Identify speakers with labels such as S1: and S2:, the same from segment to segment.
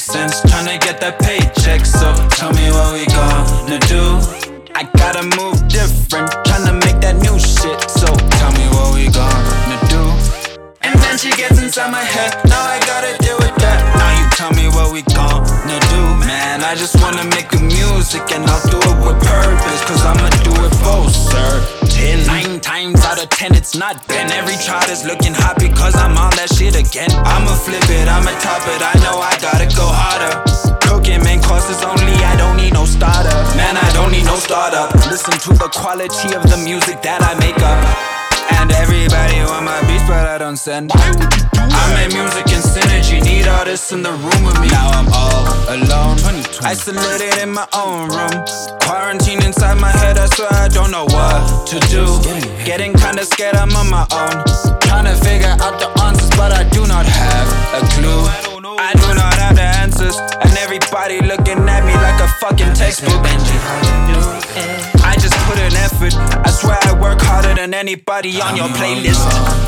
S1: sense. Tryna get that paycheck, so tell me what we gonna do. I gotta move different, tryna make that new shit, so tell me what we gonna do. And then she gets inside my head, now I gotta deal with that. Now you tell me what we gonna do. Man, I just wanna make the music and I'll do it with purpose, cause I'ma do it for certain. 9 times out of 10 it's not been. Every chart is looking hot because I'm on that shit again. I'ma flip it, I'ma top it, I know I gotta go harder. Cooking main courses only, I don't need no starter. Man, I don't need no startup. Listen to the quality of the music that I make up. And everybody want my beats, but I don't send. I make music in synergy, need artists in the room with me. Now I'm all alone, isolated in my own room. Quarantine inside my head, I swear I don't know what to do. Getting kinda scared, I'm on my own. Tryna figure out the answers, but I do not have a clue. I do not have the answers, and everybody looking at me like a fucking textbook. I just put in effort, I swear I work harder than anybody on your playlist.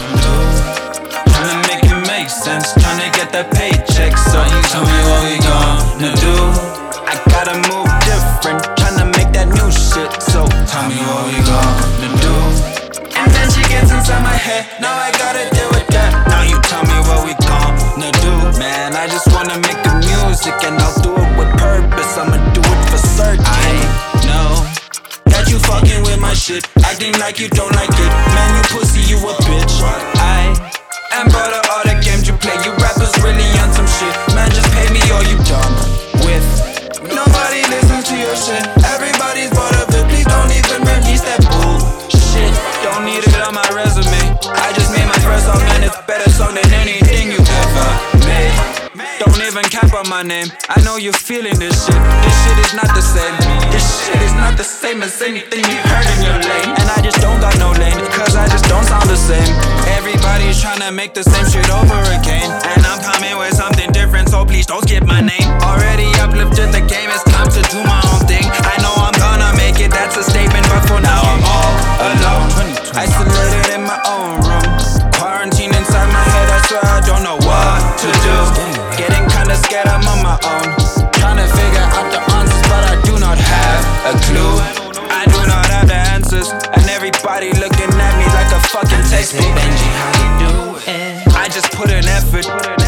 S1: Tryna make it make sense, tryna get that paycheck, so you tell me what we gonna do. I gotta move different, tryna make that new shit, so tell me what we gonna do. And then she gets inside my head, now I gotta deal with that. Now you tell me what we gonna do. Man, I just wanna make the music and I'll do it with purpose, I'ma do it for certain. I know that you fucking with my shit, acting like you don't like it. Man, you pussy, you a bitch. I am bored of all the games you play. You rappers really on some shit. Man, just pay me or you done with. Nobody listen to your shit. Everybody's bored of it. Please don't even release that bullshit. Don't need it on my resume. I just made my first song and it's a better song than anything you ever made. Don't even cap on my name. I know you're feeling this shit. This shit is not the same. This shit is not the same as anything you heard in your lane. And I just don't got no lane, cause I just don't sound the same. Everybody's tryna make the same shit over again, and I'm coming with something different, so please don't skip my name. Already uplifted the game, it's time to do my own thing. I know I'm gonna make it, that's a statement, but for now I'm all alone, isolated in my own room. Quarantine inside my head, I swear I don't know what to do. Getting kinda scared, I'm on my own. Tryna figure out the answers, but I do not have a clue. I do not have the answers, and everybody looking at me like a fucking textbook.
S2: Benji, how you do it?
S1: I just put in effort.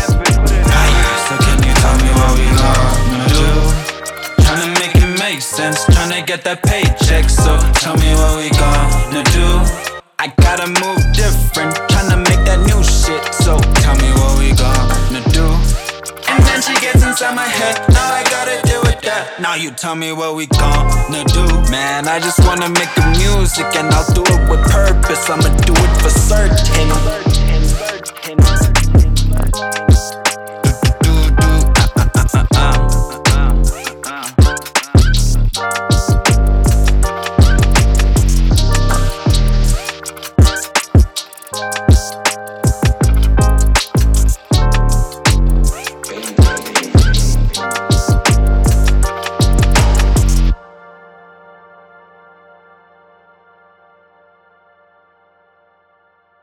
S1: So can you tell me what we gonna do? Tryna make it make sense, tryna get that paycheck, so tell me what we gonna do. I gotta move different, tryna make that new shit, so tell me what we gonna do. And then she gets inside my head, now I gotta deal with that. Now you tell me what we gonna do. Man, I just wanna make the music and I'll do it with purpose, I'ma do it for certain.